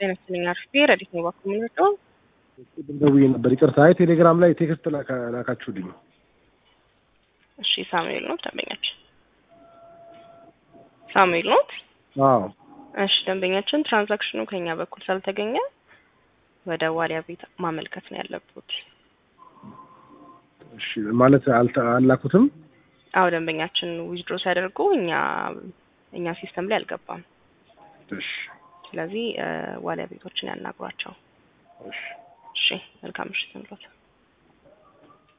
ጤናችንን አርፌ ረዲት ነው ባኩምነው ደውዬ ነበር ይቅርታ ቴሌግራም ላይ ቴክስት ላካችሁልኝ እሺ ሳሙኤል ነው ደንበኛችን ሳሙኤል ነው አዎ እሺ ደንበኛችን ትራንዛክሽኑ ከኛ በኩል ሳልተገኘ ወደ ዋሊያ ቤት ማመልከት ነው ያለበት እሺ ማለት አላኩትም አው ደንበኛችን ዊዝድሮ ሲያደርጉ እኛ ሲስተም ላይ አልገባም እሺ ስለዚህ ዋሊያ ቤቶችን ያናግሯቸው እሺ መልካም ምሽት እንሎት